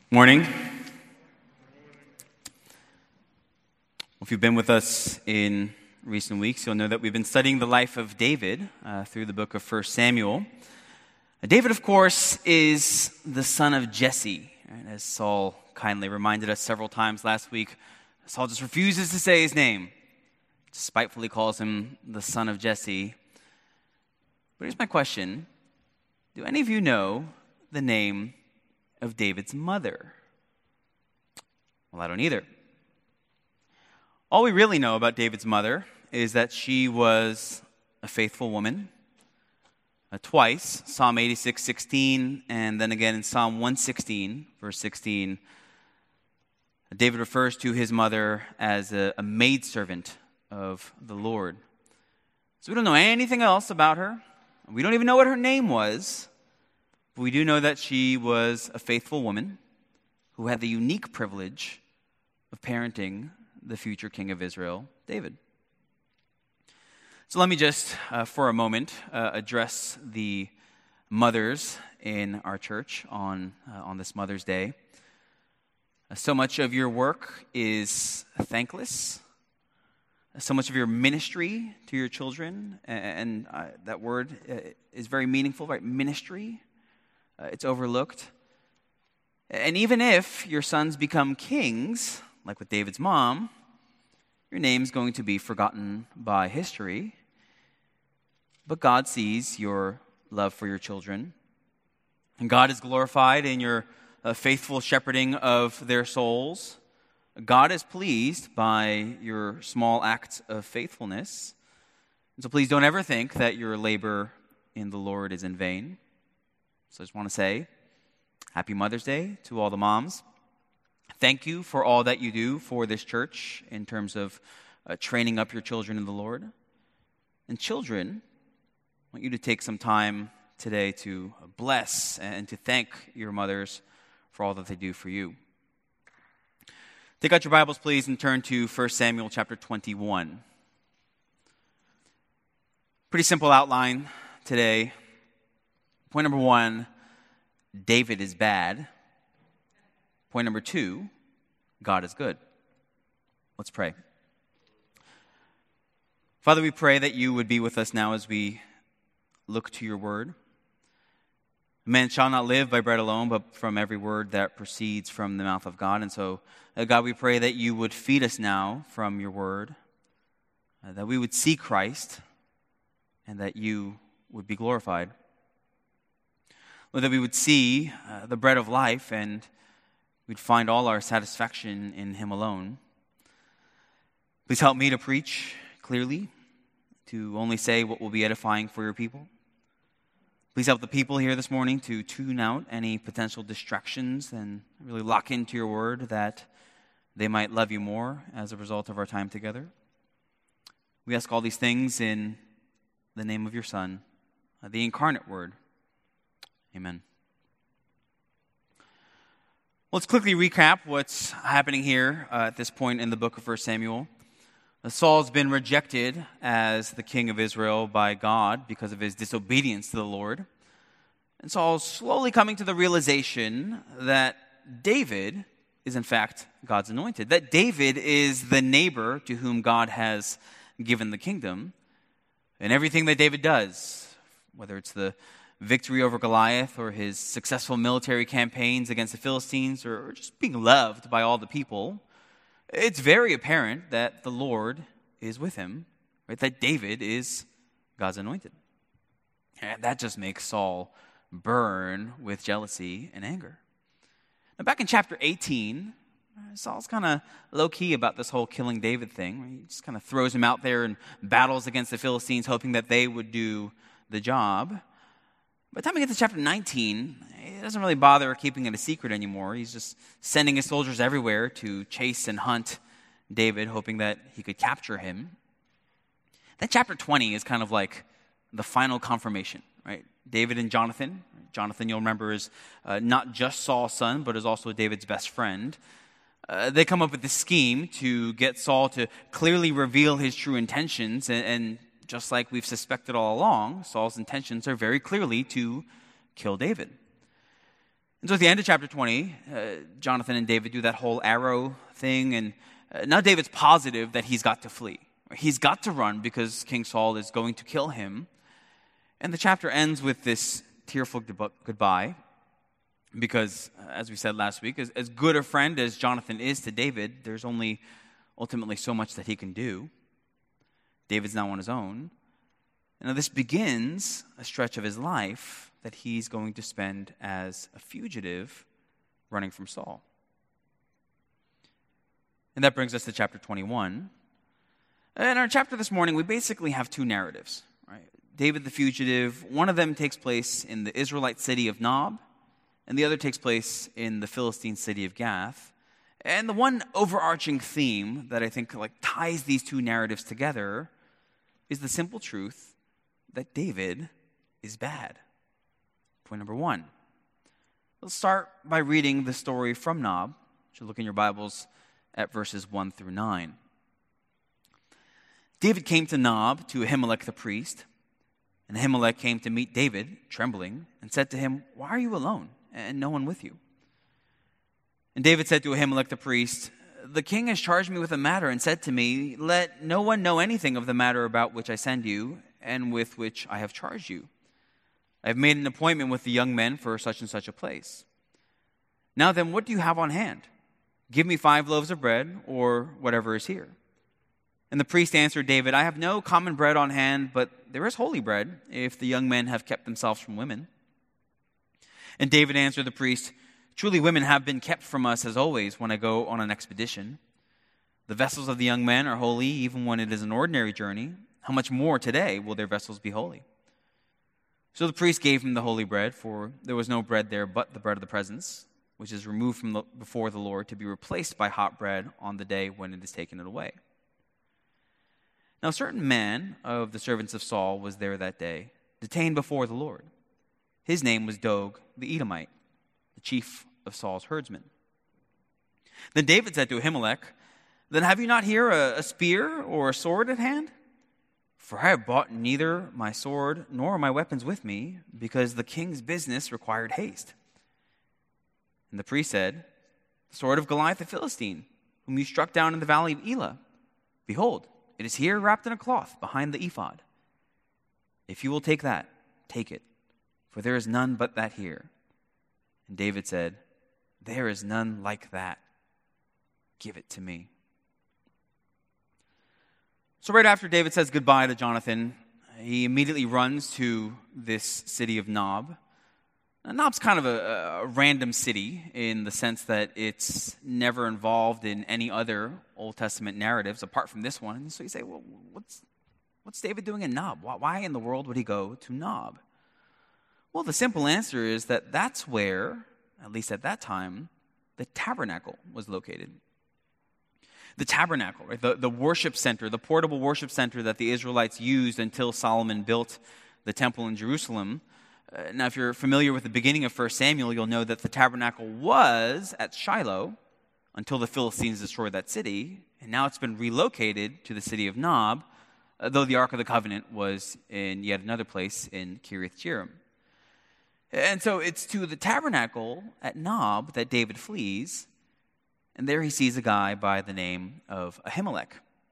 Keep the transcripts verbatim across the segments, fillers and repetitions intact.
Morning. Well, if you've been with us in recent weeks, you'll know that we've been studying the life of David uh, through the book of First Samuel. David, of course, is the son of Jesse. Right? As Saul kindly reminded us several times last week, Saul just refuses to say his name, spitefully calls him the son of Jesse. But here's my question. Do any of you know the name of David's mother? Well, I don't either. All we really know about David's mother is that she was a faithful woman. Uh, twice, Psalm eighty-six, sixteen, and then again in Psalm one sixteen, verse sixteen, David refers to his mother as a, a maidservant of the Lord. So we don't know anything else about her. We don't even know what her name was. But we do know that she was a faithful woman who had the unique privilege of parenting the future king of Israel, David. So let me just, uh, for a moment, uh, address the mothers in our church on, uh, on this Mother's Day. Uh, so much of your work is thankless. So much of your ministry to your children, and, and uh, that word uh, is very meaningful, right? Ministry. Uh, it's overlooked. And even if your sons become kings, like with David's mom, your name's going to be forgotten by history. But God sees your love for your children. And God is glorified in your uh, faithful shepherding of their souls. God is pleased by your small acts of faithfulness. And so please don't ever think that your labor in the Lord is in vain. So I just want to say, Happy Mother's Day to all the moms. Thank you for all that you do for this church in terms of uh, training up your children in the Lord. And children, I want you to take some time today to bless and to thank your mothers for all that they do for you. Take out your Bibles, please, and turn to First Samuel chapter twenty-one. Pretty simple outline today. Point number one, David is bad. Point number two, God is good. Let's pray. Father, we pray that you would be with us now as we look to your word. Man shall not live by bread alone, but from every word that proceeds from the mouth of God. And so, uh, God, we pray that you would feed us now from your word, uh, that we would see Christ, and that you would be glorified. Lord, that we would see uh, the bread of life, and we'd find all our satisfaction in him alone. Please help me to preach clearly, to only say what will be edifying for your people. Please help the people here this morning to tune out any potential distractions and really lock into your word, that they might love you more as a result of our time together. We ask all these things in the name of your Son, the incarnate word. Amen. Let's quickly recap what's happening here uh, at this point in the book of First Samuel. Uh, Saul's been rejected as the king of Israel by God because of his disobedience to the Lord. And Saul's slowly coming to the realization that David is in fact God's anointed, that David is the neighbor to whom God has given the kingdom. And everything that David does, whether it's the victory over Goliath or his successful military campaigns against the Philistines, or just being loved by all the people, it's very apparent that the Lord is with him, right? That David is God's anointed. And that just makes Saul burn with jealousy and anger. Now, back in chapter eighteen, Saul's kind of low-key about this whole killing David thing. He just kind of throws him out there in battles against the Philistines, hoping that they would do the job. By the time we get to chapter nineteen, he doesn't really bother keeping it a secret anymore. He's just sending his soldiers everywhere to chase and hunt David, hoping that he could capture him. Then chapter twenty is kind of like the final confirmation, right? David and Jonathan. Jonathan, you'll remember, is uh, not just Saul's son, but is also David's best friend. Uh, they come up with this scheme to get Saul to clearly reveal his true intentions, and, and just like we've suspected all along, Saul's intentions are very clearly to kill David. And so at the end of chapter twenty, uh, Jonathan and David do that whole arrow thing, and uh, now David's positive that he's got to flee. He's got to run because King Saul is going to kill him. And the chapter ends with this tearful goodbye because, uh, as we said last week, as, as good a friend as Jonathan is to David, there's only ultimately so much that he can do. David's now on his own. And now this begins a stretch of his life that he's going to spend as a fugitive running from Saul. And that brings us to chapter twenty-one. In our chapter this morning, we basically have two narratives. Right? David the fugitive, one of them takes place in the Israelite city of Nob, and the other takes place in the Philistine city of Gath. And the one overarching theme that I think like ties these two narratives together is the simple truth that David is bad. Point number one. Let's start by reading the story from Nob. You should look in your Bibles at verses one through nine. David came to Nob to Ahimelech the priest, and Ahimelech came to meet David, trembling, and said to him, "Why are you alone, and no one with you?" And David said to Ahimelech the priest, "The king has charged me with a matter and said to me, 'Let no one know anything of the matter about which I send you, and with which I have charged you. I have made an appointment with the young men for such and such a place. Now then, what do you have on hand? Give me five loaves of bread, or whatever is here.' And the priest answered David, 'I have no common bread on hand, but there is holy bread, if the young men have kept themselves from women.' And David answered the priest, 'Truly women have been kept from us as always when I go on an expedition. The vessels of the young men are holy even when it is an ordinary journey. How much more today will their vessels be holy?' So the priest gave him the holy bread, for there was no bread there but the bread of the presence, which is removed from the, before the Lord to be replaced by hot bread on the day when it is taken away. Now a certain man of the servants of Saul was there that day, detained before the Lord. His name was Doeg the Edomite, the chief of Saul's herdsmen. Then David said to Ahimelech, 'Then have you not here a, a spear or a sword at hand? For I have brought neither my sword nor my weapons with me, because the king's business required haste.' And the priest said, 'The sword of Goliath the Philistine, whom you struck down in the valley of Elah. Behold, it is here wrapped in a cloth behind the ephod. If you will take that, take it, for there is none but that here.' And David said, 'There is none like that. Give it to me.'" So right after David says goodbye to Jonathan, he immediately runs to this city of Nob. Now, Nob's kind of a, a random city in the sense that it's never involved in any other Old Testament narratives apart from this one. And so you say, well, what's, what's David doing in Nob? Why, why in the world would he go to Nob? Well, the simple answer is that that's where, at least at that time, the tabernacle was located. The tabernacle, right? The, the worship center, the portable worship center that the Israelites used until Solomon built the temple in Jerusalem. Uh, now, if you're familiar with the beginning of First Samuel, you'll know that the tabernacle was at Shiloh until the Philistines destroyed that city, and now it's been relocated to the city of Nob, uh, though the Ark of the Covenant was in yet another place in Kiriath Jearim. And so it's to the tabernacle at Nob that David flees, and there he sees a guy by the name of Ahimelech.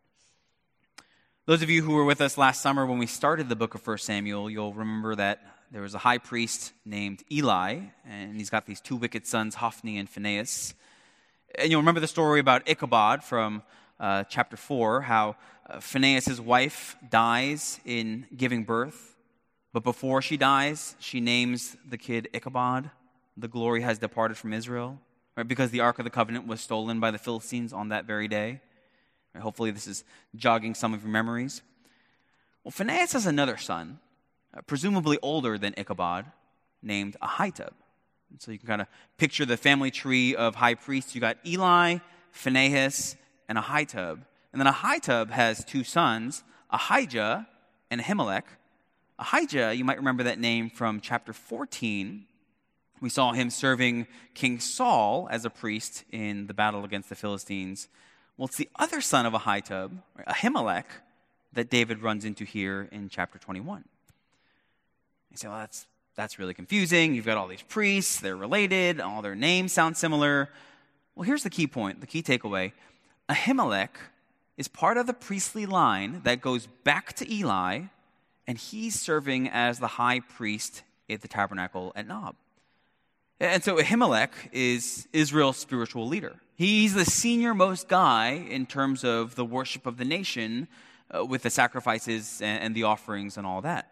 Those of you who were with us last summer when we started the book of First Samuel, you'll remember that there was a high priest named Eli, and he's got these two wicked sons, Hophni and Phinehas. And you'll remember the story about Ichabod from uh, chapter four, how uh, Phinehas' wife dies in giving birth, but before she dies, she names the kid Ichabod. The glory has departed from Israel. Right, because the Ark of the Covenant was stolen by the Philistines on that very day. Right, hopefully this is jogging some of your memories. Well, Phinehas has another son, uh, presumably older than Ichabod, named Ahitub. And so you can kind of picture the family tree of high priests. You got Eli, Phinehas, and Ahitub. And then Ahitub has two sons, Ahijah and Ahimelech. Ahijah, you might remember that name from chapter fourteen. We saw him serving King Saul as a priest in the battle against the Philistines. Well, it's the other son of Ahitub, Ahimelech, that David runs into here in chapter twenty-one. You say, well, that's that's really confusing. You've got all these priests, they're related, all their names sound similar. Well, here's the key point, the key takeaway. Ahimelech is part of the priestly line that goes back to Eli, and he's serving as the high priest at the tabernacle at Nob. And so Ahimelech is Israel's spiritual leader. He's the senior most guy in terms of the worship of the nation uh, with the sacrifices and, and the offerings and all that.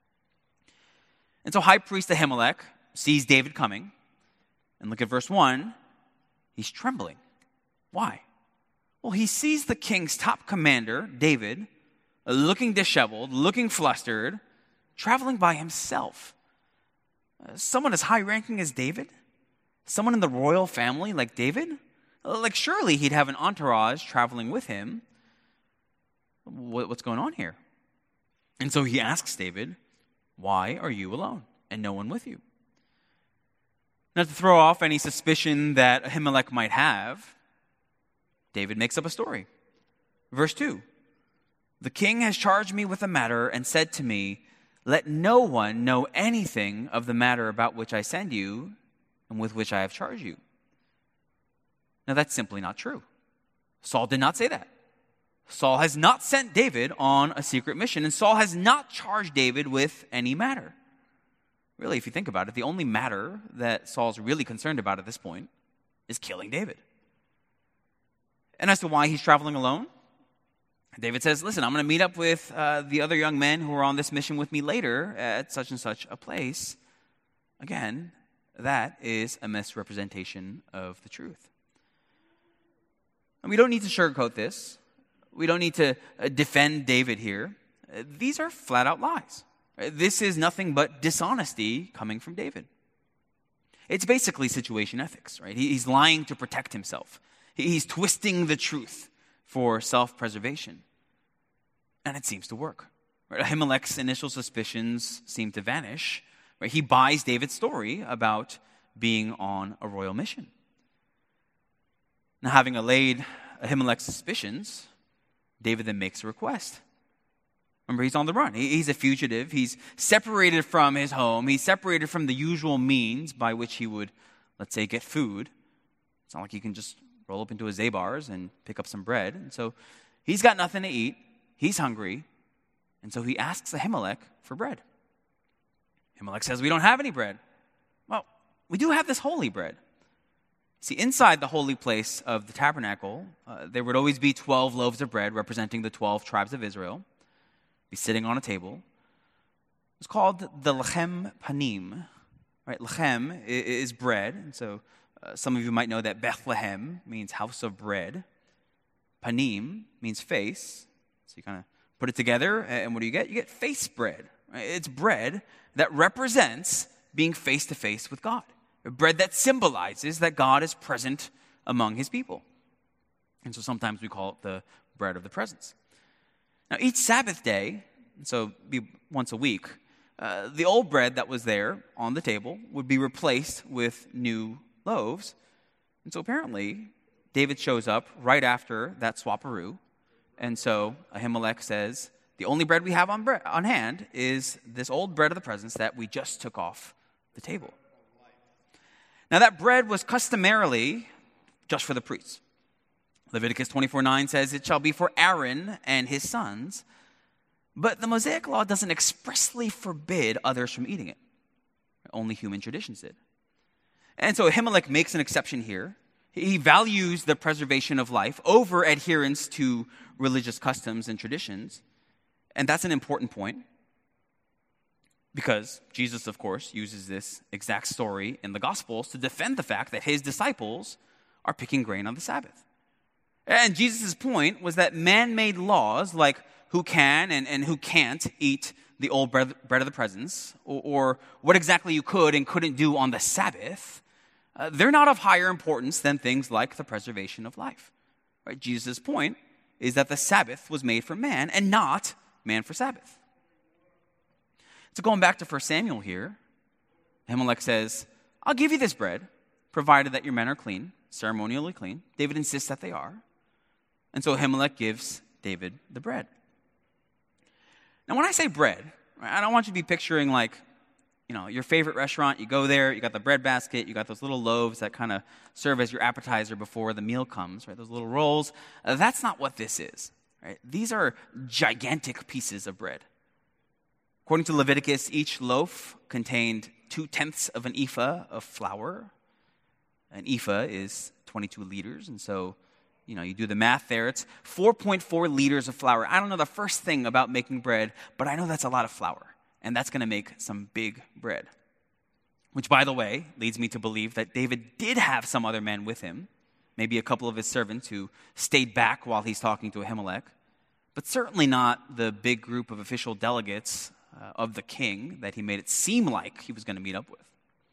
And so high priest Ahimelech sees David coming. And look at verse one. He's trembling. Why? Well, he sees the king's top commander, David, looking disheveled, looking flustered, traveling by himself. Uh, someone as high-ranking as David? Someone in the royal family like David? Like, surely he'd have an entourage traveling with him. What, what's going on here? And so he asks David, why are you alone and no one with you? Now, to throw off any suspicion that Ahimelech might have, David makes up a story. Verse two, the king has charged me with a matter and said to me, let no one know anything of the matter about which I send you and with which I have charged you. Now, that's simply not true. Saul did not say that. Saul has not sent David on a secret mission, and Saul has not charged David with any matter. Really, if you think about it, the only matter that Saul's really concerned about at this point is killing David. And as to why he's traveling alone, David says, listen, I'm going to meet up with uh, the other young men who are on this mission with me later at such and such a place. Again, that is a misrepresentation of the truth. And we don't need to sugarcoat this. We don't need to uh, defend David here. Uh, these are flat out lies. Uh, this is nothing but dishonesty coming from David. It's basically situation ethics, right? He, he's lying to protect himself. He, he's twisting the truth for self-preservation. And it seems to work. Right? Ahimelech's initial suspicions seem to vanish. Right? He buys David's story about being on a royal mission. Now, having allayed Ahimelech's suspicions, David then makes a request. Remember, he's on the run. He's a fugitive. He's separated from his home. He's separated from the usual means by which he would, let's say, get food. It's not like he can just roll up into his Zabar's and pick up some bread. And so he's got nothing to eat. He's hungry. And so he asks Ahimelech for bread. Ahimelech says, we don't have any bread. Well, we do have this holy bread. See, inside the holy place of the tabernacle, uh, there would always be twelve loaves of bread representing the twelve tribes of Israel, be sitting on a table. It's called the lechem panim. Right? Lechem is bread, and so uh, some of you might know that Bethlehem means house of bread. Panim means face. So you kind of put it together, and what do you get? You get face bread. Right? It's bread that represents being face to face with God. Bread that symbolizes that God is present among his people. And so sometimes we call it the bread of the presence. Now, each Sabbath day, so be once a week, uh, the old bread that was there on the table would be replaced with new loaves. And so apparently, David shows up right after that swaparoo. And so Ahimelech says, the only bread we have on, bre- on hand is this old bread of the presence that we just took off the table. Now, that bread was customarily just for the priests. Leviticus twenty-four nine says, it shall be for Aaron and his sons. But the Mosaic law doesn't expressly forbid others from eating it. Only human traditions did. And so Ahimelech makes an exception here. He values the preservation of life over adherence to religious customs and traditions. And that's an important point. Because Jesus, of course, uses this exact story in the Gospels to defend the fact that his disciples are picking grain on the Sabbath. And Jesus' point was that man-made laws, like who can and, and who can't eat the old bread, bread of the presence, or, or what exactly you could and couldn't do on the Sabbath, uh, they're not of higher importance than things like the preservation of life. Right? Jesus' point is that the Sabbath was made for man and not man for Sabbath. So going back to First Samuel here, Ahimelech says, I'll give you this bread, provided that your men are clean, ceremonially clean. David insists that they are. And so Ahimelech gives David the bread. Now when I say bread, I don't want you to be picturing like, you know, your favorite restaurant, you go there, you got the bread basket, you got those little loaves that kind of serve as your appetizer before the meal comes, right? Those little rolls. Uh, that's not what this is, right? These are gigantic pieces of bread. According to Leviticus, each loaf contained two-tenths of an ephah of flour. An ephah is twenty-two liters, and so, you know, you do the math there. It's four point four liters of flour. I don't know the first thing about making bread, but I know that's a lot of flour. And that's going to make some big bread. Which, by the way, leads me to believe that David did have some other men with him, maybe a couple of his servants who stayed back while he's talking to Ahimelech, but certainly not the big group of official delegates uh, of the king that he made it seem like he was going to meet up with.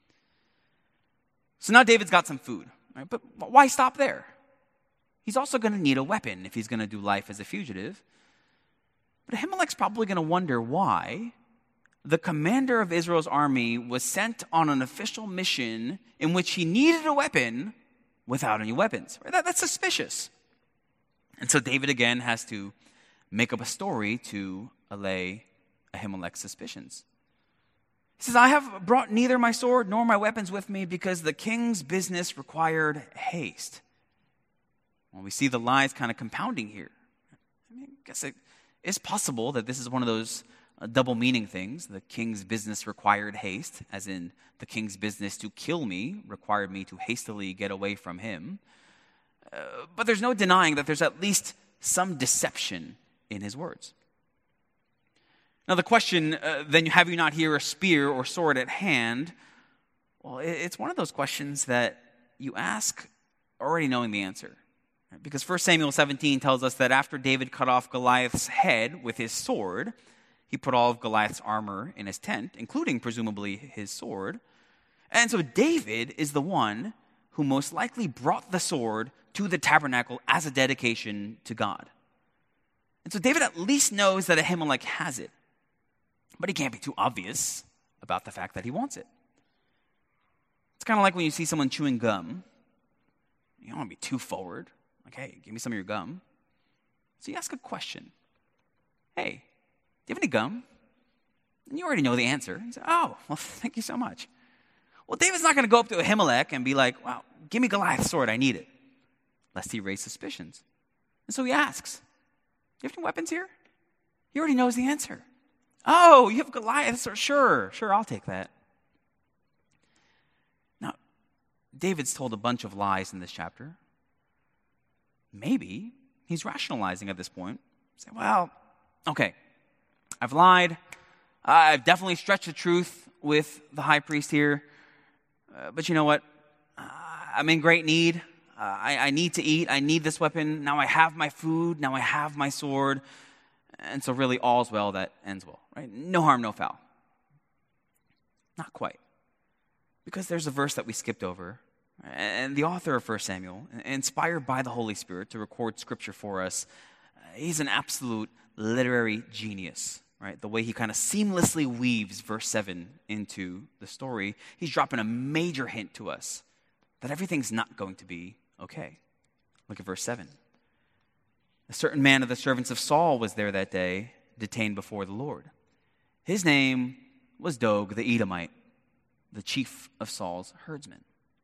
So now David's got some food, right? But why stop there? He's also going to need a weapon if he's going to do life as a fugitive. But Ahimelech's probably going to wonder why the commander of Israel's army was sent on an official mission in which he needed a weapon without any weapons. That, that's suspicious. And so David again has to make up a story to allay Ahimelech's suspicions. He says, I have brought neither my sword nor my weapons with me because the king's business required haste. Well, we see the lies kind of compounding here. I mean, I guess it is possible that this is one of those Uh, double meaning things. The king's business required haste, as in the king's business to kill me required me to hastily get away from him. Uh, but there's no denying that there's at least some deception in his words. Now the question, uh, then have you not here a spear or sword at hand? Well, it, it's one of those questions that you ask already knowing the answer. Right? Because First Samuel seventeen tells us that after David cut off Goliath's head with his sword, he put all of Goliath's armor in his tent, including, presumably, his sword. And so David is the one who most likely brought the sword to the tabernacle as a dedication to God. And so David at least knows that Ahimelech has it. But he can't be too obvious about the fact that he wants it. It's kind of like when you see someone chewing gum. You don't want to be too forward. Like, hey, give me some of your gum. So you ask a question. Hey, do you have any gum? And you already know the answer. You say, oh, well, thank you so much. Well, David's not going to go up to Ahimelech and be like, wow, give me Goliath's sword, I need it. Lest he raise suspicions. And so he asks, do you have any weapons here? He already knows the answer. Oh, you have Goliath's sword? Sure, sure, I'll take that. Now, David's told a bunch of lies in this chapter. Maybe he's rationalizing at this point. Say, well, okay, I've lied. I've definitely stretched the truth with the high priest here. Uh, but you know what? Uh, I'm in great need. Uh, I, I need to eat. I need this weapon. Now I have my food. Now I have my sword. And so really all's well that ends well, right? No harm, no foul. Not quite. Because there's a verse that we skipped over. And the author of First Samuel, inspired by the Holy Spirit to record scripture for us, he's an absolute literary genius, right? The way he kind of seamlessly weaves verse seven into the story, he's dropping a major hint to us that everything's not going to be okay. Look at verse seven. A certain man of the servants of Saul was there that day, detained before the Lord. His name was Doeg the Edomite, the chief of Saul's herdsmen.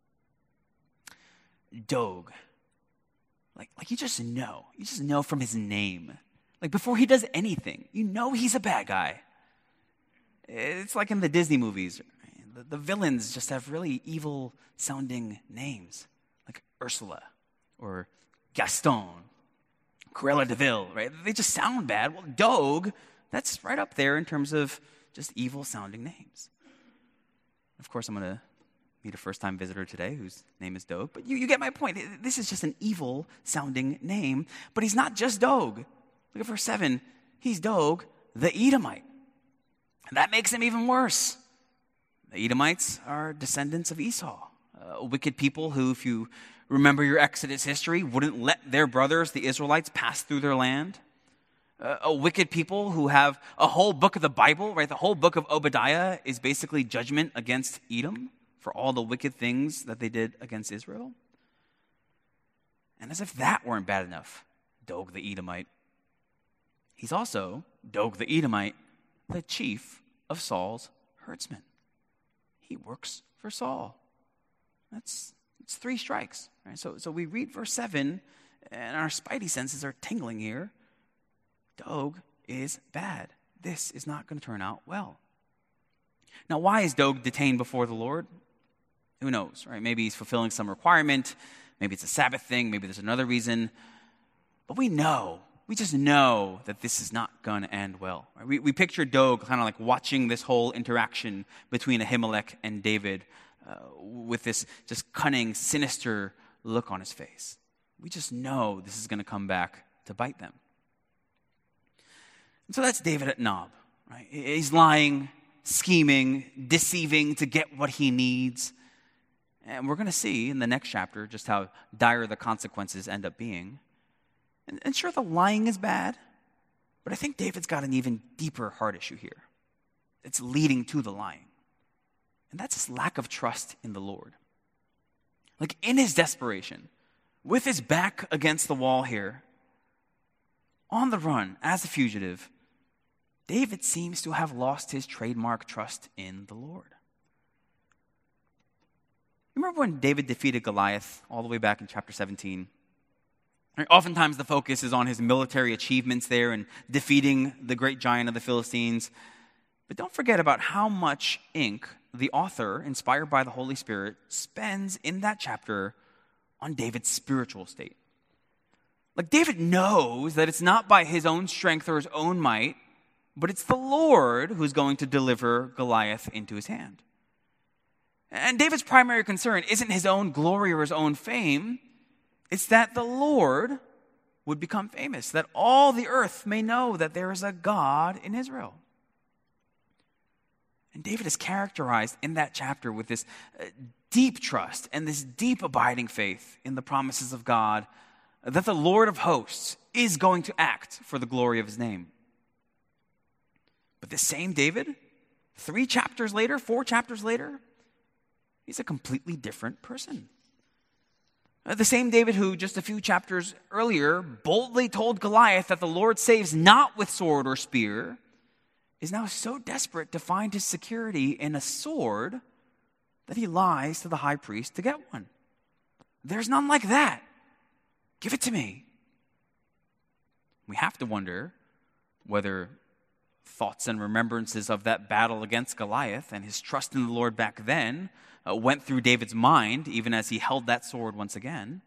Doeg. Like, like you just know. You just know from his name. Like before he does anything, you know he's a bad guy. It's like in the Disney movies. The, the villains just have really evil sounding names. Like Ursula or Gaston, Cruella de Vil, right? They just sound bad. Well, Doeg, that's right up there in terms of just evil sounding names. Of course, I'm going to meet a first-time visitor today whose name is Doeg. But you, you get my point. This is just an evil-sounding name. But he's not just Doeg. Look at verse seven. He's Doeg, the Edomite. And that makes him even worse. The Edomites are descendants of Esau, uh, wicked people who, if you remember your Exodus history, wouldn't let their brothers, the Israelites, pass through their land. Uh, a wicked people who have a whole book of the Bible, right? The whole book of Obadiah is basically judgment against Edom for all the wicked things that they did against Israel. And as if that weren't bad enough, Doeg the Edomite, he's also, Doeg the Edomite, the chief of Saul's herdsmen. he works for Saul. That's, that's three strikes. Right? So, so we read verse seven, and our spidey senses are tingling here. Doeg is bad. This is not going to turn out well. Now, why is Doeg detained before the Lord? Who knows, right? Maybe he's fulfilling some requirement. Maybe it's a Sabbath thing. Maybe there's another reason. But we know, we just know that this is not going to end well. Right? We, we picture Doeg kind of like watching this whole interaction between Ahimelech and David uh, with this just cunning, sinister look on his face. We just know this is going to come back to bite them. And so that's David at Nob, right? He's lying, scheming, deceiving to get what he needs. And we're going to see in the next chapter just how dire the consequences end up being. And, and sure, the lying is bad, but I think David's got an even deeper heart issue here. It's leading to the lying. And that's his lack of trust in the Lord. Like in his desperation, with his back against the wall here, on the run as a fugitive, David seems to have lost his trademark trust in the Lord. Remember when David defeated Goliath all the way back in chapter seventeen? Oftentimes the focus is on his military achievements there and defeating the great giant of the Philistines. But don't forget about how much ink the author, inspired by the Holy Spirit, spends in that chapter on David's spiritual state. Like David knows that it's not by his own strength or his own might, but it's the Lord who's going to deliver Goliath into his hand. And David's primary concern isn't his own glory or his own fame. It's that the Lord would become famous, that all the earth may know that there is a God in Israel. And David is characterized in that chapter with this deep trust and this deep abiding faith in the promises of God, that the Lord of hosts is going to act for the glory of his name. But this same David, three chapters later, four chapters later, he's a completely different person. The same David who just a few chapters earlier boldly told Goliath that the Lord saves not with sword or spear, is now so desperate to find his security in a sword that he lies to the high priest to get one. There's none like that. Give it to me. We have to wonder whether thoughts and remembrances of that battle against Goliath and his trust in the Lord back then uh, went through David's mind even as he held that sword once again.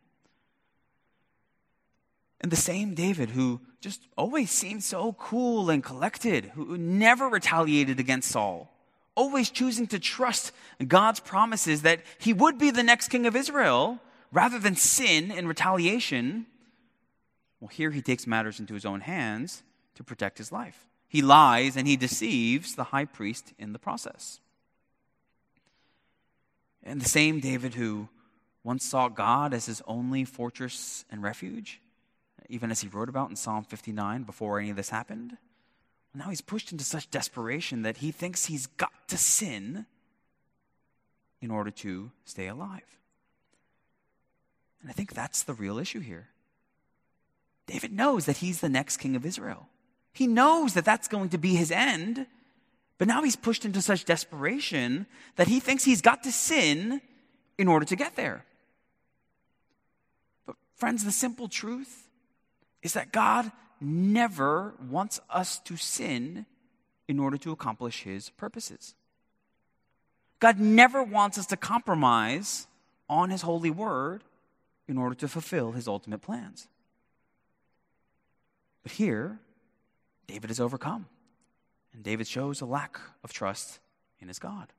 And the same David who just always seemed so cool and collected, who never retaliated against Saul, always choosing to trust God's promises that he would be the next king of Israel rather than sin in retaliation. Well, here he takes matters into his own hands to protect his life. He lies and he deceives the high priest in the process. And the same David who once saw God as his only fortress and refuge, even as he wrote about in Psalm fifty-nine before any of this happened, now he's pushed into such desperation that he thinks he's got to sin in order to stay alive. And I think that's the real issue here. David knows that he's the next king of Israel. He knows that that's going to be his end, but now he's pushed into such desperation that he thinks he's got to sin in order to get there. But friends, the simple truth is that God never wants us to sin in order to accomplish his purposes. God never wants us to compromise on his holy word in order to fulfill his ultimate plans. But here, David is overcome, and David shows a lack of trust in his God.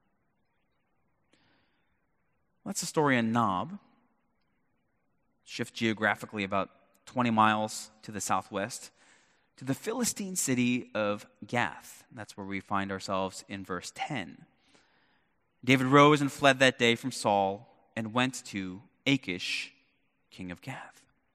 That's the story in Nob. Shift geographically about twenty miles to the southwest to the Philistine city of Gath. That's where we find ourselves in verse ten. David rose and fled that day from Saul and went to Achish, king of Gath.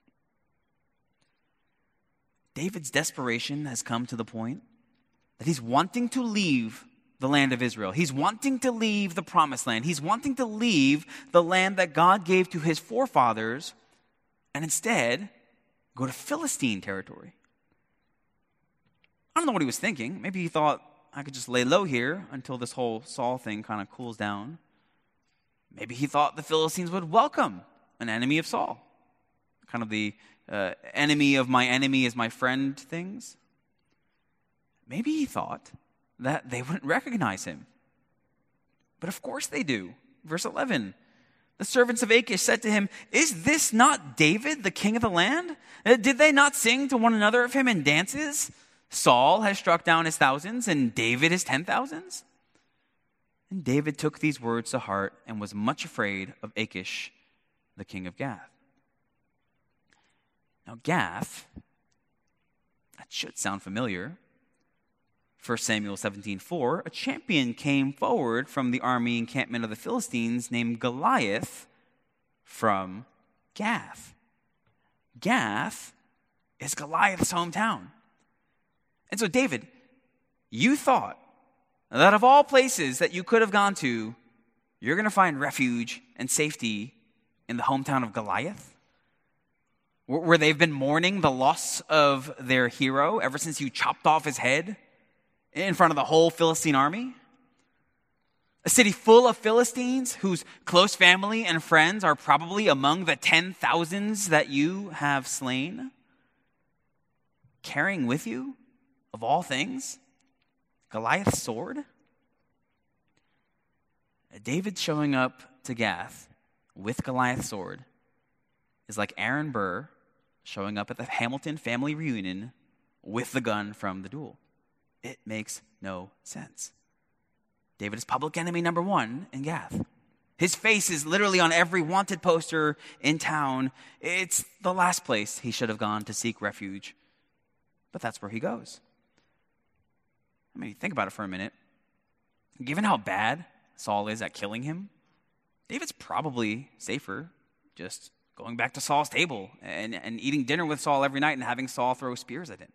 David's desperation has come to the point that he's wanting to leave the land of Israel. He's wanting to leave the promised land. He's wanting to leave the land that God gave to his forefathers and instead go to Philistine territory. I don't know what he was thinking. Maybe he thought, I could just lay low here until this whole Saul thing kind of cools down. Maybe he thought the Philistines would welcome an enemy of Saul. Kind of the uh, enemy of my enemy is my friend things. Maybe he thought that they wouldn't recognize him. But of course they do. Verse eleven, the servants of Achish said to him, "Is this not David, the king of the land? Uh, Did they not sing to one another of him in dances? Saul has struck down his thousands, and David his ten thousands." And David took these words to heart and was much afraid of Achish, the king of Gath. Now Gath, that should sound familiar. First Samuel seventeen four, a champion came forward from the army encampment of the Philistines named Goliath from Gath. Gath is Goliath's hometown. And so David, you thought that of all places that you could have gone to, you're going to find refuge and safety in the hometown of Goliath, where they've been mourning the loss of their hero ever since you chopped off his head in front of the whole Philistine army. A city full of Philistines whose close family and friends are probably among the ten thousands that you have slain. Carrying with you, of all things, Goliath's sword. David showing up to Gath with Goliath's sword is like Aaron Burr showing up at the Hamilton family reunion with the gun from the duel. It makes no sense. David is public enemy number one in Gath. His face is literally on every wanted poster in town. It's the last place he should have gone to seek refuge. But that's where he goes. I mean, think about it for a minute. Given how bad Saul is at killing him, David's probably safer just going back to Saul's table and, and eating dinner with Saul every night and having Saul throw spears at him.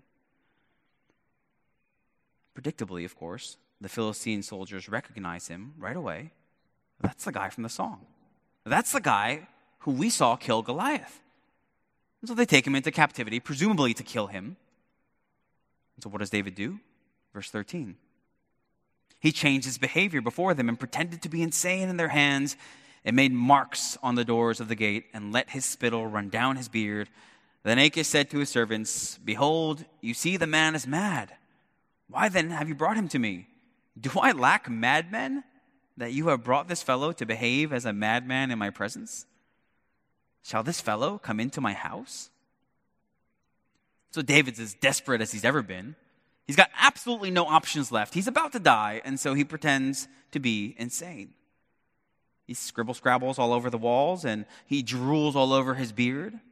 Predictably, of course, the Philistine soldiers recognize him right away. That's the guy from the song. That's the guy who we saw kill Goliath. And so they take him into captivity, presumably to kill him. And so what does David do? Verse thirteen. He changed his behavior before them and pretended to be insane in their hands and made marks on the doors of the gate and let his spittle run down his beard. Then Achish said to his servants, "Behold, you see the man is mad. Why then have you brought him to me? Do I lack madmen that you have brought this fellow to behave as a madman in my presence? Shall this fellow come into my house?" So David's as desperate as he's ever been. He's got absolutely no options left. He's about to die, and so he pretends to be insane. He scribble scrabbles all over the walls, and he drools all over his beard. A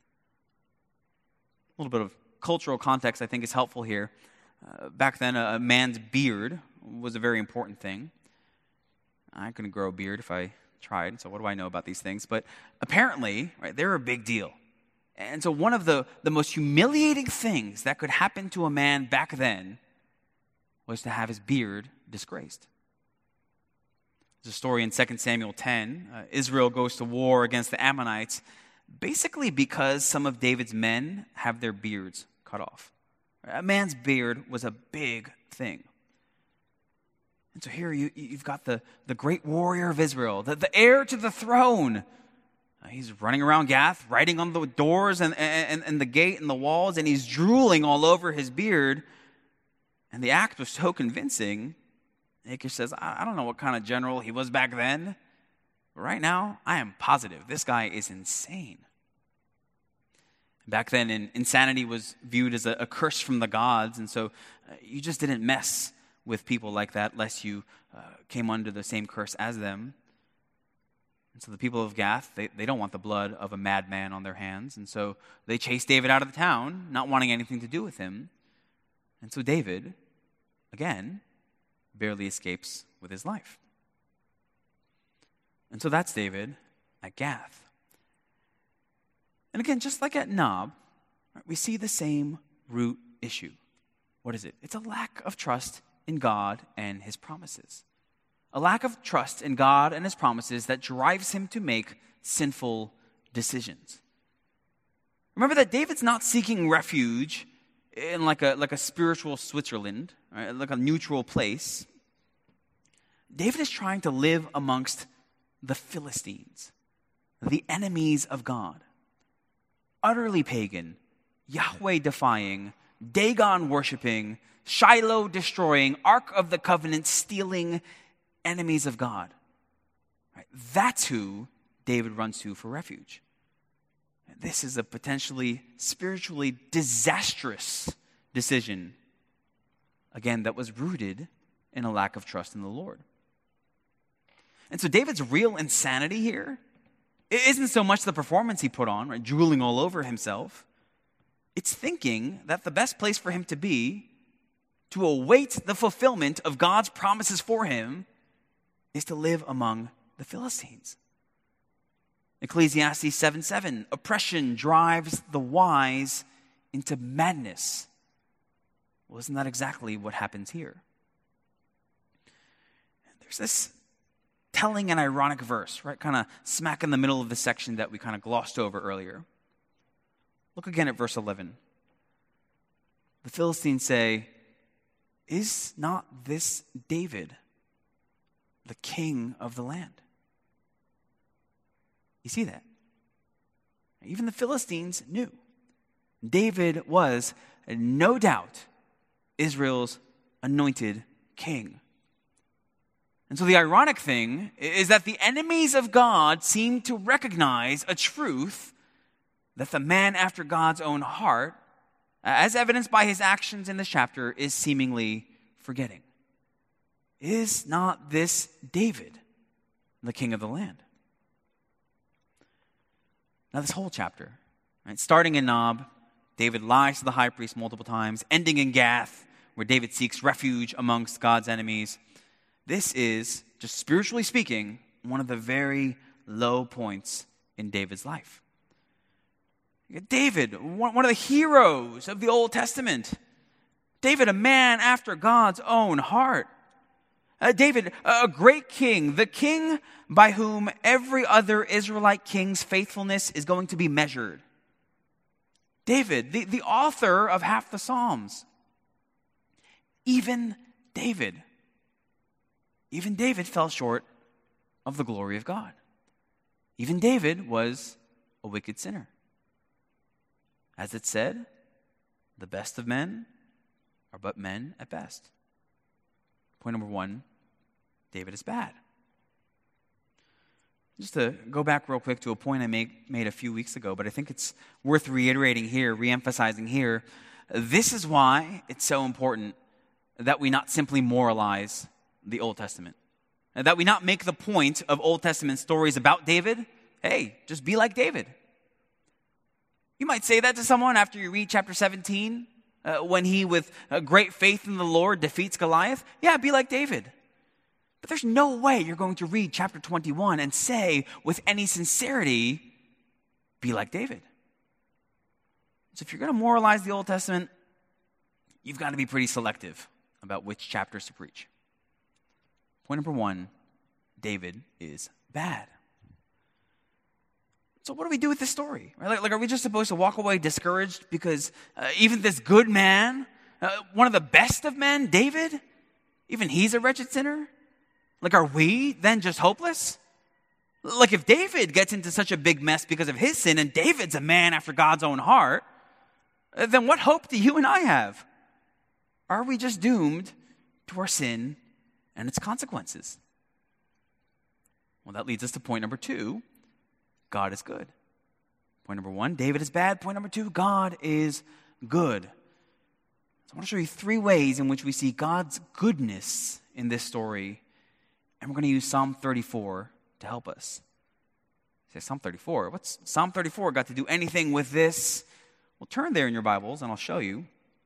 little bit of cultural context, I think, is helpful here. Uh, back then, a, a man's beard was a very important thing. I couldn't grow a beard if I tried, so what do I know about these things? But apparently, right, they're a big deal. And so one of the, the most humiliating things that could happen to a man back then was to have his beard disgraced. There's a story in Second Samuel ten. Uh, Israel goes to war against the Ammonites basically because some of David's men have their beards cut off. A man's beard was a big thing. And so here you, you've got the, the great warrior of Israel, the, the heir to the throne. Uh, he's running around Gath, writing on the doors and, and, and the gate and the walls, and he's drooling all over his beard. And the act was so convincing, Achish says, I, I don't know what kind of general he was back then, but right now, I am positive this guy is insane. Back then, in, insanity was viewed as a, a curse from the gods, and so uh, you just didn't mess with people like that lest you uh, came under the same curse as them. And so the people of Gath, they, they don't want the blood of a madman on their hands, and so they chase David out of the town, not wanting anything to do with him. And so David, again, barely escapes with his life. And so that's David at Gath. And again, just like at Nob, right, we see the same root issue. What is it? It's a lack of trust in God and his promises. A lack of trust in God and his promises that drives him to make sinful decisions. Remember that David's not seeking refuge in like a, like a spiritual Switzerland, right? Like a neutral place, David is trying to live amongst the Philistines, the enemies of God, utterly pagan, Yahweh-defying, Dagon-worshiping, Shiloh-destroying, Ark of the Covenant stealing enemies of God. Right? That's who David runs to for refuge. This is a potentially spiritually disastrous decision, again, that was rooted in a lack of trust in the Lord. And so David's real insanity here isn't so much the performance he put on, right, drooling all over himself. It's thinking that the best place for him to be, to await the fulfillment of God's promises for him, is to live among the Philistines. Ecclesiastes seven seven, oppression drives the wise into madness. Well, isn't that exactly what happens here? There's this telling and ironic verse, right, kind of smack in the middle of the section that we kind of glossed over earlier. Look again at verse eleven. The Philistines say, "Is not this David, the king of the land?" You see that? Even the Philistines knew. David was, no doubt, Israel's anointed king. And so the ironic thing is that the enemies of God seem to recognize a truth that the man after God's own heart, as evidenced by his actions in this chapter, is seemingly forgetting. Is not this David, the king of the land? Now this whole chapter, right, starting in Nob, David lies to the high priest multiple times, ending in Gath, where David seeks refuge amongst God's enemies. This is, just spiritually speaking, one of the very low points in David's life. David, one of the heroes of the Old Testament. David, a man after God's own heart. Uh, David, a great king, the king by whom every other Israelite king's faithfulness is going to be measured. David, the, the author of half the Psalms. Even David, even David fell short of the glory of God. Even David was a wicked sinner. As it said, the best of men are but men at best. Point number one, David is bad. Just to go back real quick to a point I make, made a few weeks ago, but I think it's worth reiterating here, reemphasizing here. This is why it's so important that we not simply moralize the Old Testament. And that we not make the point of Old Testament stories about David, hey, just be like David. You might say that to someone after you read chapter seventeen, uh, when he, with uh, great faith in the Lord, defeats Goliath. Yeah, be like David. But there's no way you're going to read chapter twenty-one and say with any sincerity, be like David. So if you're going to moralize the Old Testament, you've got to be pretty selective about which chapters to preach. Point number one, David is bad. So what do we do with this story? Right? Like, like, are we just supposed to walk away discouraged because uh, even this good man, uh, one of the best of men, David, even he's a wretched sinner? Like, are we then just hopeless? Like, if David gets into such a big mess because of his sin, and David's a man after God's own heart, then what hope do you and I have? Are we just doomed to our sin and its consequences? Well, that leads us to point number two. God is good. Point number one, David is bad. Point number two, God is good. So I want to show you three ways in which we see God's goodness in this story. And we're going to use Psalm thirty-four to help us. You say, Psalm thirty-four? What's Psalm thirty-four got to do anything with this? Well, turn there in your Bibles and I'll show you.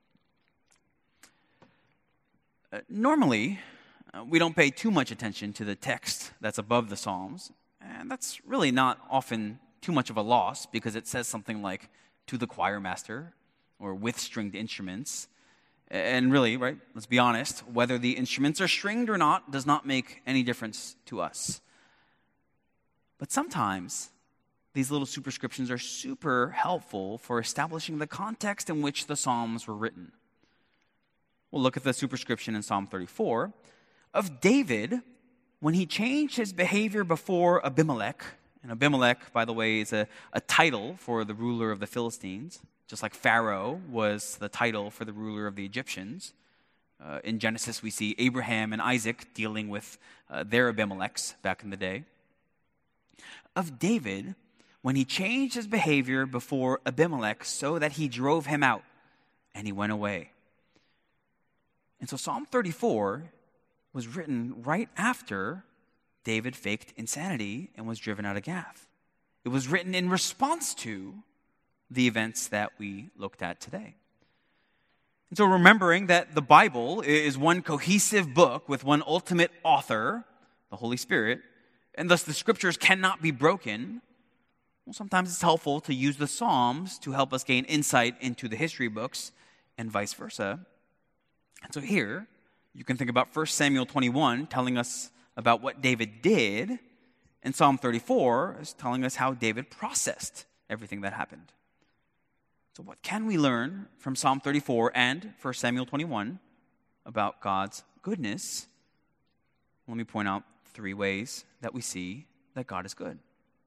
Uh, normally, uh, we don't pay too much attention to the text that's above the Psalms. And that's really not often too much of a loss because it says something like, to the choir master, or with stringed instruments. And really, right, let's be honest, whether the instruments are stringed or not does not make any difference to us. But sometimes these little superscriptions are super helpful for establishing the context in which the Psalms were written. We'll look at the superscription in Psalm thirty-four of David when he changed his behavior before Abimelech. And Abimelech, by the way, is a, a title for the ruler of the Philistines, just like Pharaoh was the title for the ruler of the Egyptians. Uh, in Genesis, we see Abraham and Isaac dealing with uh, their Abimelechs back in the day. Of David, when he changed his behavior before Abimelech so that he drove him out and he went away. And so Psalm thirty-four was written right after David faked insanity and was driven out of Gath. It was written in response to the events that we looked at today. And so remembering that the Bible is one cohesive book with one ultimate author, the Holy Spirit, and thus the scriptures cannot be broken, well, sometimes it's helpful to use the Psalms to help us gain insight into the history books and vice versa. And so here, you can think about First Samuel twenty-one telling us about what David did, and Psalm thirty-four is telling us how David processed everything that happened. So what can we learn from Psalm thirty-four and First Samuel twenty-one about God's goodness? Let me point out three ways that we see that God is good.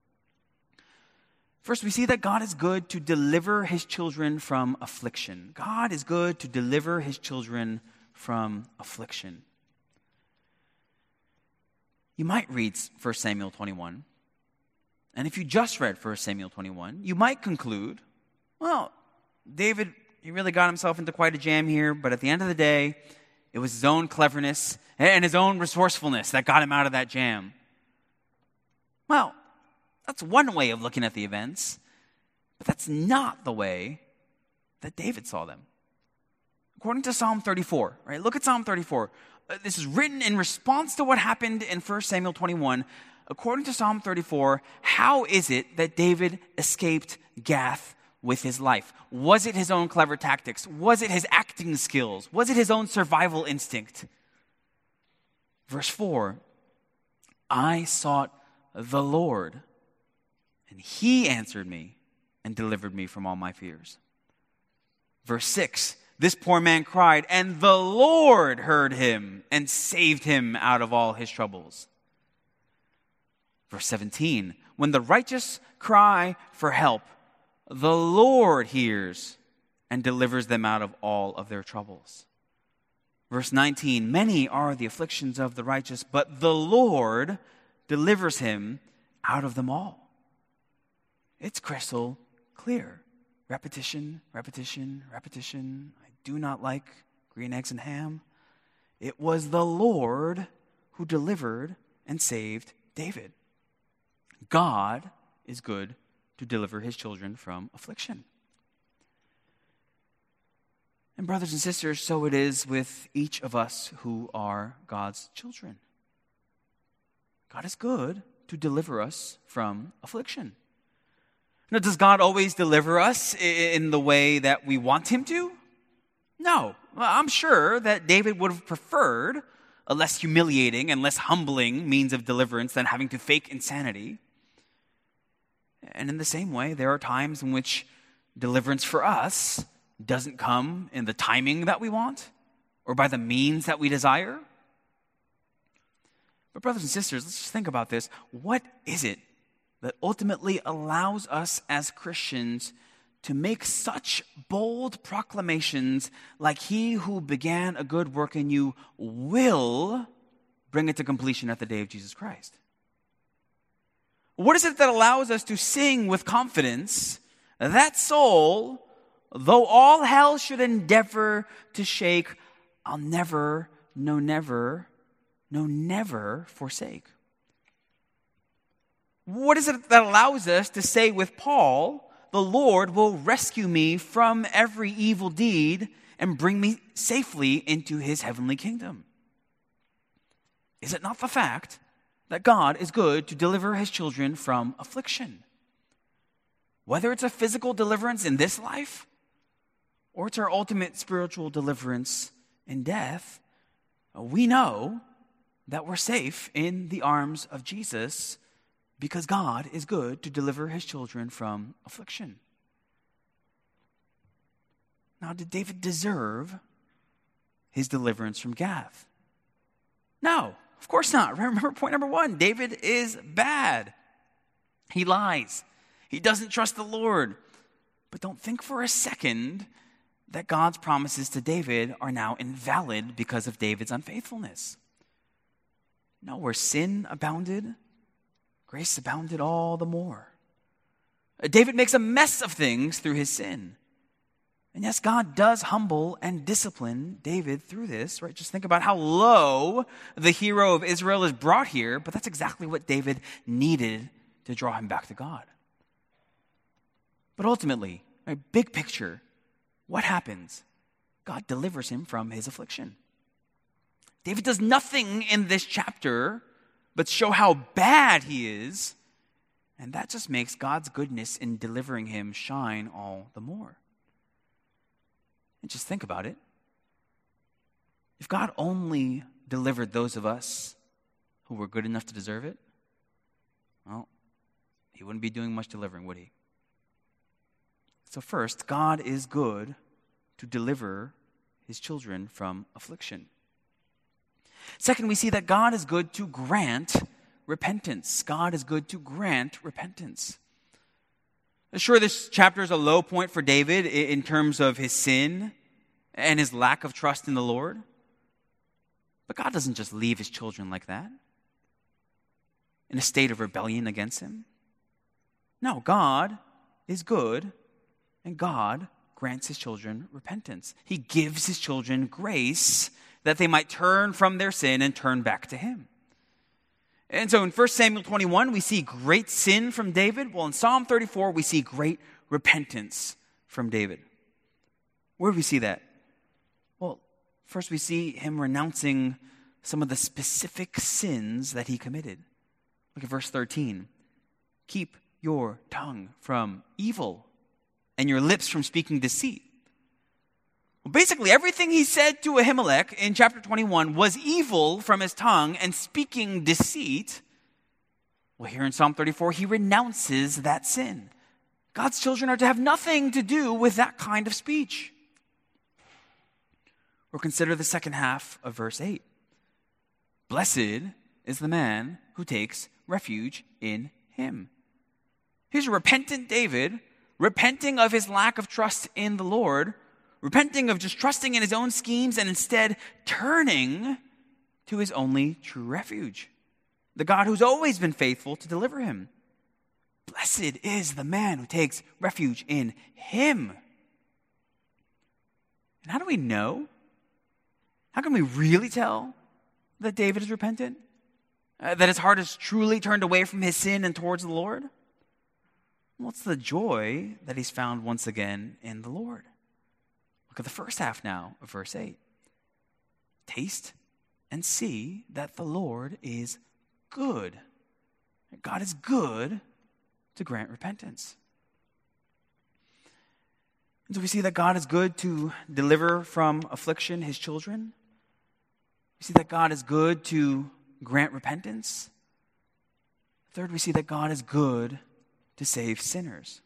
First, we see that God is good to deliver his children from affliction. God is good to deliver his children from affliction. You might read First Samuel twenty-one, and if you just read First Samuel twenty-one, you might conclude, well, David, he really got himself into quite a jam here, but at the end of the day, it was his own cleverness and his own resourcefulness that got him out of that jam. Well, that's one way of looking at the events, but that's not the way that David saw them. According to Psalm thirty-four, right? Look at Psalm thirty-four. Uh, this is written in response to what happened in First Samuel twenty-one. According to Psalm thirty-four, how is it that David escaped Gath with his life? Was it his own clever tactics? Was it his acting skills? Was it his own survival instinct? Verse four, I sought the Lord, and he answered me and delivered me from all my fears. Verse six, this poor man cried, and the Lord heard him and saved him out of all his troubles. Verse seventeen, when the righteous cry for help, the Lord hears and delivers them out of all of their troubles. Verse nineteen, many are the afflictions of the righteous, but the Lord delivers him out of them all. It's crystal clear. Repetition, repetition, repetition. I do not like green eggs and ham. It was the Lord who delivered and saved David. God is good to deliver his children from affliction. And brothers and sisters, so it is with each of us who are God's children. God is good to deliver us from affliction. Now, does God always deliver us in the way that we want him to? No. Well, I'm sure that David would have preferred a less humiliating and less humbling means of deliverance than having to fake insanity. And in the same way, there are times in which deliverance for us doesn't come in the timing that we want or by the means that we desire. But brothers and sisters, let's just think about this. What is it that ultimately allows us as Christians to make such bold proclamations like he who began a good work in you will bring it to completion at the day of Jesus Christ? What is it that allows us to sing with confidence, that soul, though all hell should endeavor to shake, I'll never, no never, no never forsake? What is it that allows us to say with Paul, the Lord will rescue me from every evil deed and bring me safely into his heavenly kingdom? Is it not the fact that God is good to deliver his children from affliction? Whether it's a physical deliverance in this life, or it's our ultimate spiritual deliverance in death, we know that we're safe in the arms of Jesus because God is good to deliver his children from affliction. Now, did David deserve his deliverance from Gath? No, of course not. Remember point number one, David is bad. He lies. He doesn't trust the Lord. But don't think for a second that God's promises to David are now invalid because of David's unfaithfulness. No, where sin abounded, grace abounded all the more. David makes a mess of things through his sin. And yes, God does humble and discipline David through this, right? Just think about how low the hero of Israel is brought here, but that's exactly what David needed to draw him back to God. But ultimately, right, big picture, what happens? God delivers him from his affliction. David does nothing in this chapter but show how bad he is, and that just makes God's goodness in delivering him shine all the more. And just think about it. If God only delivered those of us who were good enough to deserve it, well, he wouldn't be doing much delivering, would he? So first, God is good to deliver his children from affliction. Second, we see that God is good to grant repentance. God is good to grant repentance. Sure, this chapter is a low point for David in terms of his sin and his lack of trust in the Lord. But God doesn't just leave his children like that, in a state of rebellion against him. No, God is good, and God grants his children repentance. He gives his children grace that they might turn from their sin and turn back to him. And so in First Samuel twenty-one, we see great sin from David. Well, in Psalm thirty-four, we see great repentance from David. Where do we see that? Well, first we see him renouncing some of the specific sins that he committed. Look at verse thirteen. Keep your tongue from evil and your lips from speaking deceit. Well, basically, everything he said to Ahimelech in chapter twenty-one was evil from his tongue and speaking deceit. Well, here in Psalm thirty-four, he renounces that sin. God's children are to have nothing to do with that kind of speech. Or consider the second half of verse eight. Blessed is the man who takes refuge in him. Here's a repentant David, repenting of his lack of trust in the Lord, repenting of just trusting in his own schemes and instead turning to his only true refuge, the God who's always been faithful to deliver him. Blessed is the man who takes refuge in him. And how do we know? How can we really tell that David is repentant? Uh, that his heart is truly turned away from his sin and towards the Lord? Well, it's the joy that he's found once again in the Lord. Look at the first half now of verse eight. Taste and see that the Lord is good. God is good to grant repentance. And so we see that God is good to deliver from affliction his children. We see that God is good to grant repentance. Third, we see that God is good to save sinners.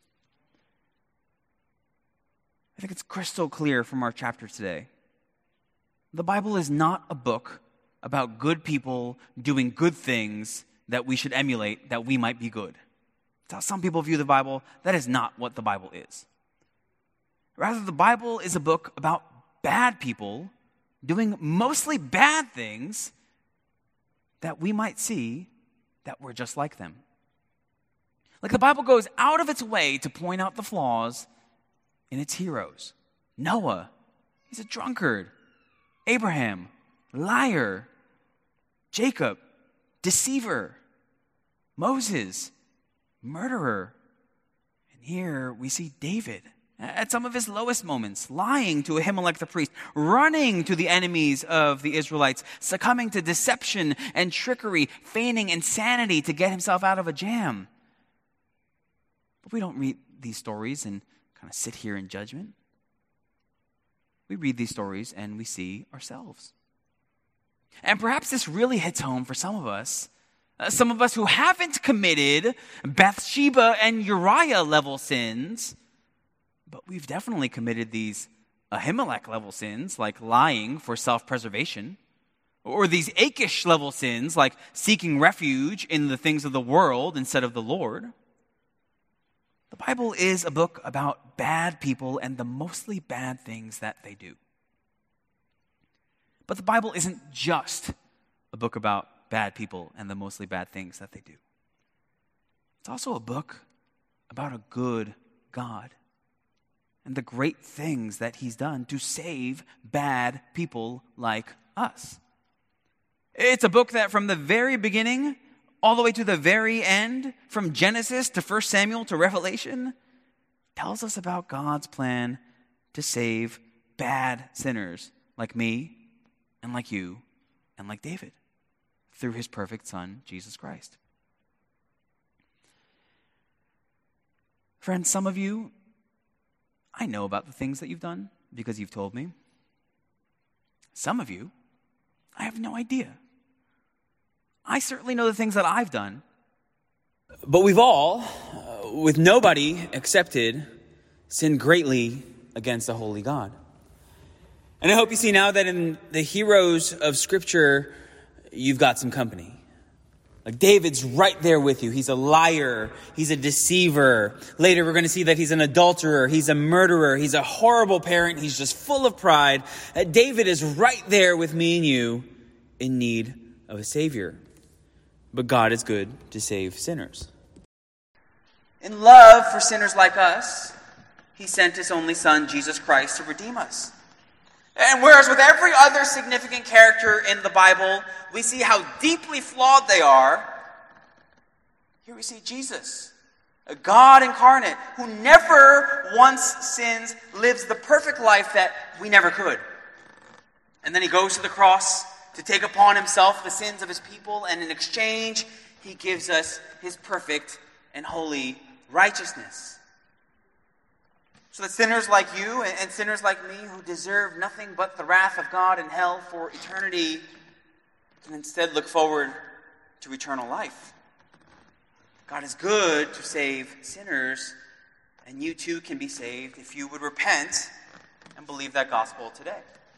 I think it's crystal clear from our chapter today. The Bible is not a book about good people doing good things that we should emulate, that we might be good. That's how some people view the Bible. That is not what the Bible is. Rather, the Bible is a book about bad people doing mostly bad things that we might see that we're just like them. Like the Bible goes out of its way to point out the flaws in its heroes. Noah, he's a drunkard. Abraham, liar. Jacob, deceiver. Moses, murderer. And here we see David, at some of his lowest moments, lying to Ahimelech the priest, running to the enemies of the Israelites, succumbing to deception and trickery, feigning insanity to get himself out of a jam. But we don't read these stories and kind of sit here in judgment. We read these stories and we see ourselves. And perhaps this really hits home for some of us Uh, some of us who haven't committed Bathsheba and Uriah level sins, but we've definitely committed these Ahimelech level sins, like lying for self-preservation, or these Achish level sins, like seeking refuge in the things of the world instead of the Lord. The Bible is a book about bad people and the mostly bad things that they do. But the Bible isn't just a book about bad people and the mostly bad things that they do. It's also a book about a good God and the great things that he's done to save bad people like us. It's a book that from the very beginning all the way to the very end, from Genesis to First Samuel to Revelation, tells us about God's plan to save bad sinners like me and like you and like David through his perfect Son, Jesus Christ. Friends, some of you, I know about the things that you've done because you've told me. Some of you, I have no idea. I certainly know the things that I've done. But we've all, uh, with nobody excepted, sinned greatly against a holy God. And I hope you see now that in the heroes of Scripture, you've got some company. Like David's right there with you. He's a liar. He's a deceiver. Later we're going to see that he's an adulterer. He's a murderer. He's a horrible parent. He's just full of pride. Uh, David is right there with me and you in need of a Savior. But God is good to save sinners. In love for sinners like us, he sent his only Son, Jesus Christ, to redeem us. And whereas with every other significant character in the Bible, we see how deeply flawed they are, here we see Jesus, a God incarnate, who never once sins, lives the perfect life that we never could. And then he goes to the cross to take upon himself the sins of his people, and in exchange, he gives us his perfect and holy righteousness. So that sinners like you and sinners like me who deserve nothing but the wrath of God in hell for eternity can instead look forward to eternal life. God is good to save sinners, and you too can be saved if you would repent and believe that gospel today.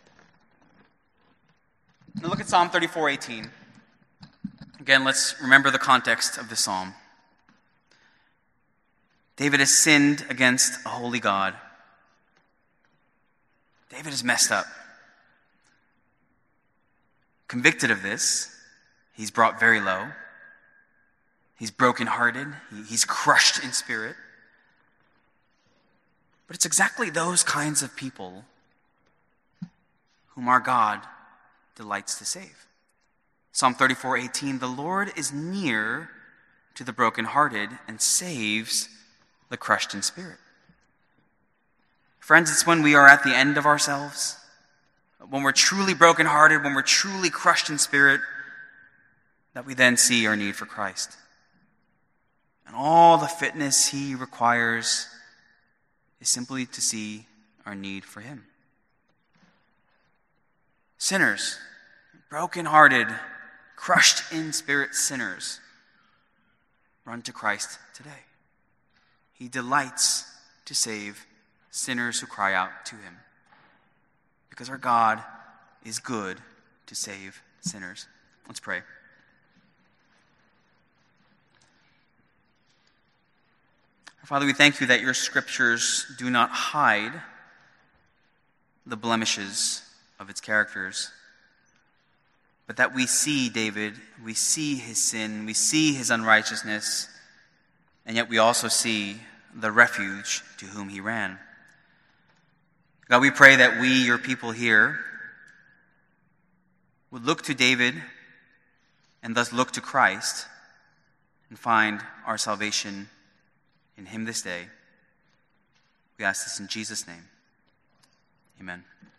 Now look at Psalm thirty-four eighteen. Again, let's remember the context of the psalm. David has sinned against a holy God. David has messed up. Convicted of this, he's brought very low. He's brokenhearted. He's crushed in spirit. But it's exactly those kinds of people whom our God delights to save. Psalm thirty-four eighteen, the Lord is near to the brokenhearted and saves the crushed in spirit. Friends, it's when we are at the end of ourselves, when we're truly brokenhearted, when we're truly crushed in spirit, that we then see our need for Christ. And all the fitness he requires is simply to see our need for him. Sinners, brokenhearted, crushed in spirit sinners, run to Christ today. He delights to save sinners who cry out to him, because our God is good to save sinners. Let's pray. Father, we thank you that your scriptures do not hide the blemishes of its characters, but that we see David, we see his sin, we see his unrighteousness, and yet we also see the refuge to whom he ran. God, we pray that we, your people here, would look to David and thus look to Christ and find our salvation in him this day. We ask this in Jesus' name. Amen.